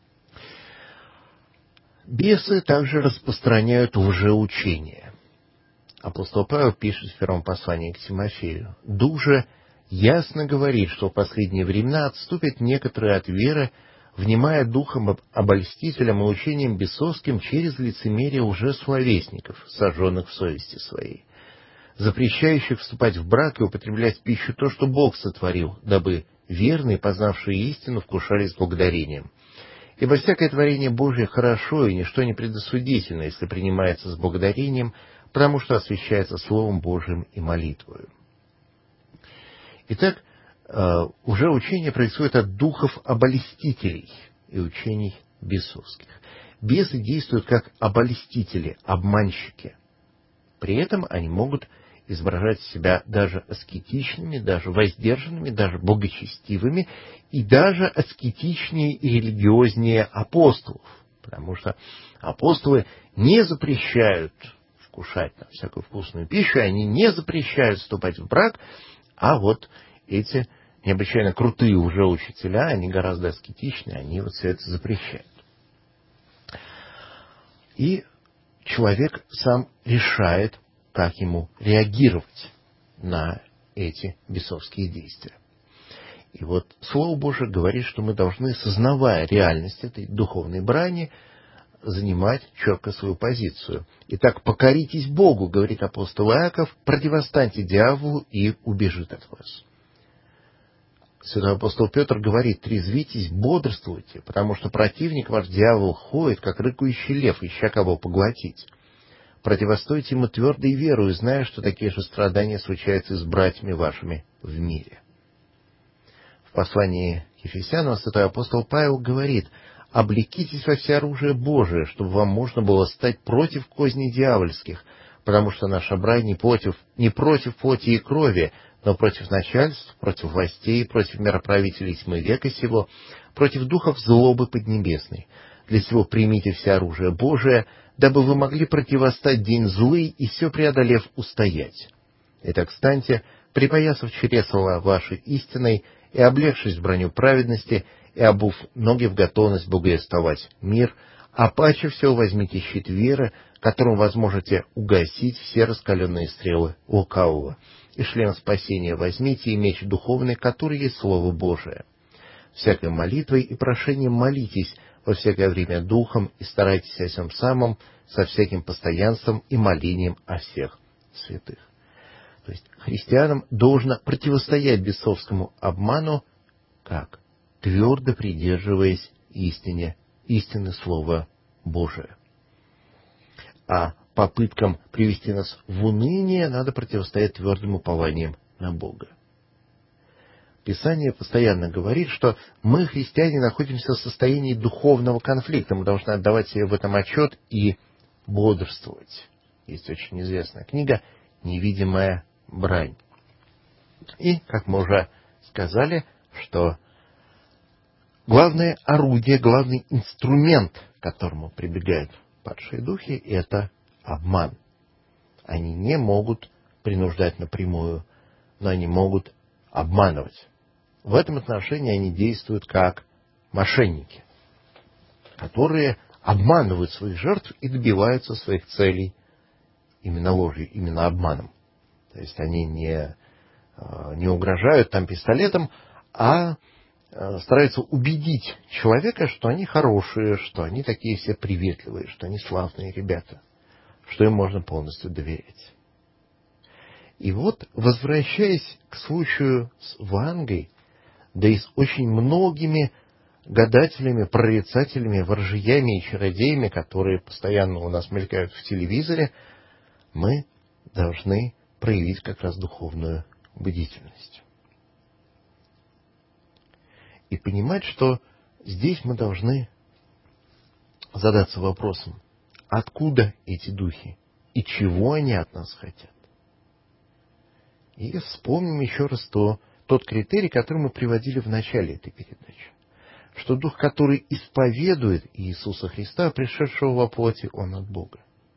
Бесы также распространяют лжеучение. Апостол Павел пишет в первом послании к Тимофею: «Дух же ясно говорит, что в последние времена отступят некоторые от веры, внимая духом обольстителям и учением бесовским через лицемерие лжесловесников, сожженных в совести своей, запрещающих вступать в брак и употреблять в пищу то, что Бог сотворил, дабы верные, познавшие истину, вкушали с благодарением. Ибо всякое творение Божие хорошо, и ничто не предосудительно, если принимается с благодарением, потому что освящается Словом Божиим и молитвою. Итак, уже учение происходит от духов обольстителей и учений бесовских. Бесы действуют как обольстители, обманщики. При этом они могут изображать себя даже аскетичными, даже воздержанными, даже богочестивыми и даже аскетичнее и религиознее апостолов. Потому что апостолы не запрещают вкушать там всякую вкусную пищу, они не запрещают вступать в брак, а вот эти необычайно крутые уже учителя, они гораздо аскетичнее, они вот все это запрещают. И человек сам решает, как ему реагировать на эти бесовские действия. И вот Слово Божие говорит, что мы должны, сознавая реальность этой духовной брани, занимать четко свою позицию. Итак, покоритесь Богу, говорит апостол Иаков, противостаньте дьяволу, и убежит от вас. Святой апостол Петр говорит: трезвитесь, бодрствуйте, потому что противник ваш дьявол ходит, как рыкающий лев, ища кого поглотить. Противостойте ему твердой верою, зная, что такие же страдания случаются и с братьями вашими в мире. В послании к Ефесянам святой апостол Павел говорит: облекитесь во всеоружие Божие, чтобы вам можно было стать против козней дьявольских, потому что наша брань не против, не против плоти и крови, но против начальств, против властей, против мироправителей тьмы века сего, против духов злобы поднебесной. Для сего примите все оружие Божие, дабы вы могли противостать день злый и все преодолев устоять. Итак, станьте, припоясав чресла вашей истиной и облегшись в броню праведности, и обув ноги в готовность благовествовать мир, а паче всего возьмите щит веры, которым вы сможете угасить все раскаленные стрелы лукавого, и шлем спасения возьмите, и меч духовный, который есть Слово Божие. Всякой молитвой и прошением молитесь во всякое время духом, и старайтесь о всем самом со всяким постоянством и молением о всех святых. То есть христианам должно противостоять бесовскому обману, как? Твердо придерживаясь истине, истины Слова Божия. А попыткам привести нас в уныние надо противостоять твердым упованием на Бога. Писание постоянно говорит, что мы, христиане, находимся в состоянии духовного конфликта. Мы должны отдавать себе в этом отчет и бодрствовать. Есть очень известная книга «Невидимая брань». И, как мы уже сказали, что главное орудие, главный инструмент, к которому прибегают падшие духи, это обман. Они не могут принуждать напрямую, но они могут обманывать. В этом отношении они действуют как мошенники, которые обманывают своих жертв и добиваются своих целей именно ложью, именно обманом. То есть они не, не угрожают там пистолетом, а стараются убедить человека, что они хорошие, что они такие все приветливые, что они славные ребята, что им можно полностью доверять. И вот, возвращаясь к случаю с Вангой, да и с очень многими гадателями, прорицателями, ворожьями и чародеями, которые постоянно у нас мелькают в телевизоре, мы должны проявить как раз духовную бдительность. И понимать, что здесь мы должны задаться вопросом, откуда эти духи и чего они от нас хотят. И вспомним еще раз то, тот критерий, который мы приводили в начале этой передачи. Что дух, который исповедует Иисуса Христа, пришедшего во плоти, он от Бога.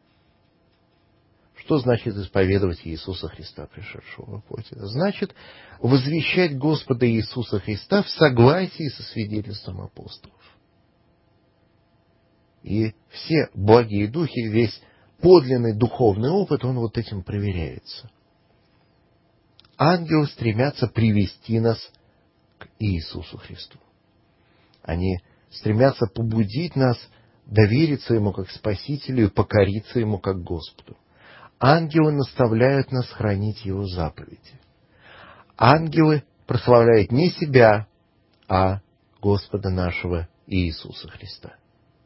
Что значит исповедовать Иисуса Христа, пришедшего во плоти? Значит возвещать Господа Иисуса Христа в согласии со свидетельством апостолов. И все благие духи, весь подлинный духовный опыт, он вот этим проверяется. Ангелы стремятся привести нас к Иисусу Христу. Они стремятся побудить нас довериться Ему как Спасителю и покориться Ему как Господу. Ангелы наставляют нас хранить Его заповеди. Ангелы прославляют не себя, а Господа нашего Иисуса Христа.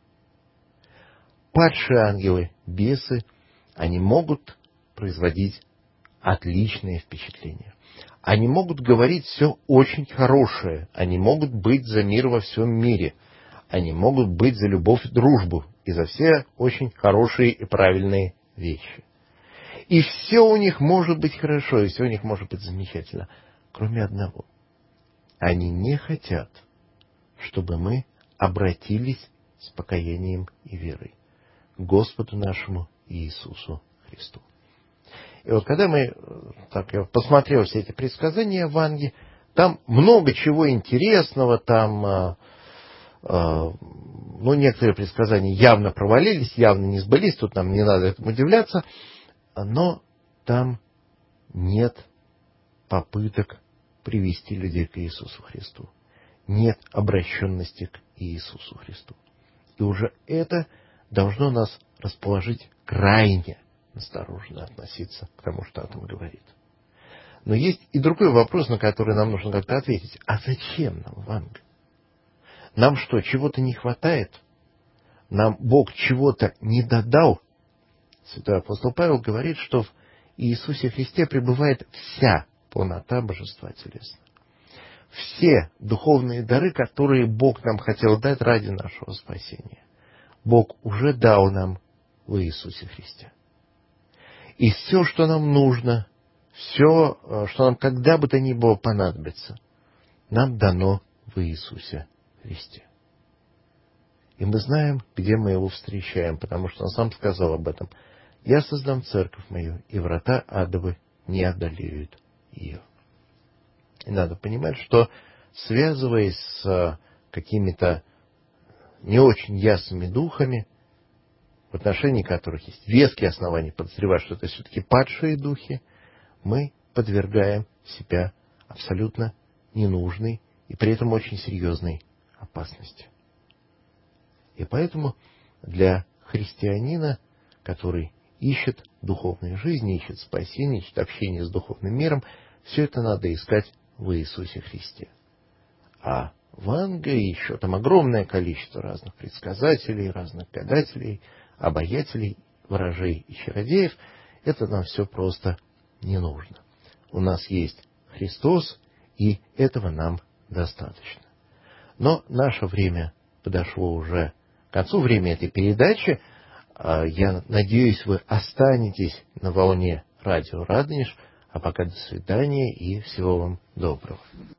Падшие ангелы, бесы, они могут производить отличные впечатления. Они могут говорить все очень хорошее. Они могут быть за мир во всем мире. Они могут быть за любовь и дружбу. И за все очень хорошие и правильные вещи. И все у них может быть хорошо, и все у них может быть замечательно. Кроме одного. Они не хотят, чтобы мы обратились с покаянием и верой к Господу нашему Иисусу Христу. И вот когда мы, так я посмотрел все эти предсказания Ванги, там много чего интересного, там, э, э, ну, некоторые предсказания явно провалились, явно не сбылись, тут нам не надо этому удивляться, но там нет попыток привести людей к Иисусу Христу. Нет обращенности к Иисусу Христу. И уже это должно нас расположить крайне осторожно относиться к тому, что о том говорит. Но есть и другой вопрос, на который нам нужно как-то ответить. А зачем нам Ванга? Нам что, чего-то не хватает? Нам Бог чего-то не додал? Святой апостол Павел говорит, что в Иисусе Христе пребывает вся полнота божества телесного. Все духовные дары, которые Бог нам хотел дать ради нашего спасения, Бог уже дал нам в Иисусе Христе. И все, что нам нужно, все, что нам когда бы то ни было понадобится, нам дано в Иисусе Христе. И мы знаем, где мы Его встречаем, потому что Он сам сказал об этом. «Я создам церковь мою, и врата адовы не одолеют ее». И надо понимать, что, связываясь с какими-то не очень ясными духами, в отношении которых есть веские основания подозревать, что это все-таки падшие духи, мы подвергаем себя абсолютно ненужной и при этом очень серьезной опасности. И поэтому для христианина, который ищет духовной жизни, ищет спасения, ищет общения с духовным миром, все это надо искать в Иисусе Христе. А Ванга и еще там огромное количество разных предсказателей, разных гадателей, обаятелей, ворожей и чародеев, это нам все просто не нужно. У нас есть Христос, и этого нам достаточно. Но наше время подошло уже к концу, время этой передачи. Я надеюсь, вы останетесь на волне радио Радонеж. А пока до свидания и всего вам доброго.